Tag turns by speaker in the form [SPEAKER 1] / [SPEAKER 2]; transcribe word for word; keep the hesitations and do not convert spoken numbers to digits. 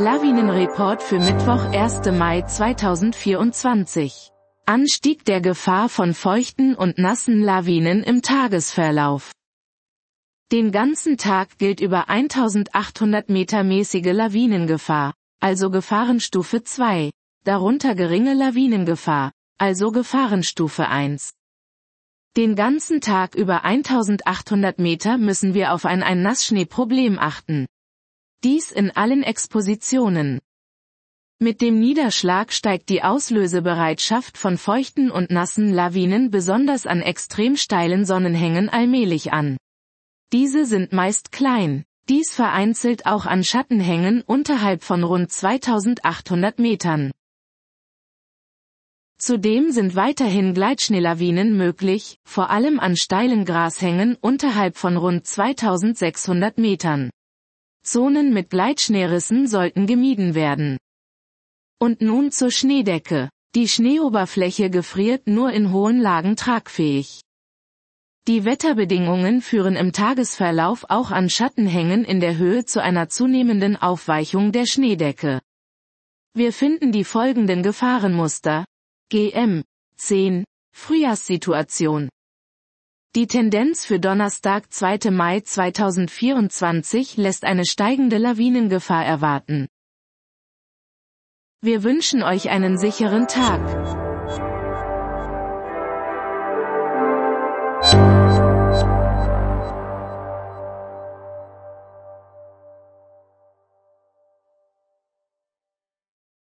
[SPEAKER 1] Lawinenreport für Mittwoch, erster Mai zweitausendvierundzwanzig. Anstieg der Gefahr von feuchten und nassen Lawinen im Tagesverlauf. Den ganzen Tag gilt über eintausendachthundert Meter mäßige Lawinengefahr, also Gefahrenstufe zwei, darunter geringe Lawinengefahr, also Gefahrenstufe eins. Den ganzen Tag über eintausendachthundert Meter müssen wir auf ein Ein-Nassschnee-Problem achten. Dies in allen Expositionen. Mit dem Niederschlag steigt die Auslösebereitschaft von feuchten und nassen Lawinen besonders an extrem steilen Sonnenhängen allmählich an. Diese sind meist klein, dies vereinzelt auch an Schattenhängen unterhalb von rund zweitausendachthundert Metern. Zudem sind weiterhin Gleitschneelawinen möglich, vor allem an steilen Grashängen unterhalb von rund zweitausendsechshundert Metern. Zonen mit Gleitschneerissen sollten gemieden werden. Und nun zur Schneedecke. Die Schneeoberfläche gefriert nur in hohen Lagen tragfähig. Die Wetterbedingungen führen im Tagesverlauf auch an Schattenhängen in der Höhe zu einer zunehmenden Aufweichung der Schneedecke. Wir finden die folgenden Gefahrenmuster. G M zehn Frühjahrssituation. Die Tendenz für Donnerstag, zweiter Mai zweitausendvierundzwanzig lässt eine steigende Lawinengefahr erwarten. Wir wünschen euch einen sicheren Tag.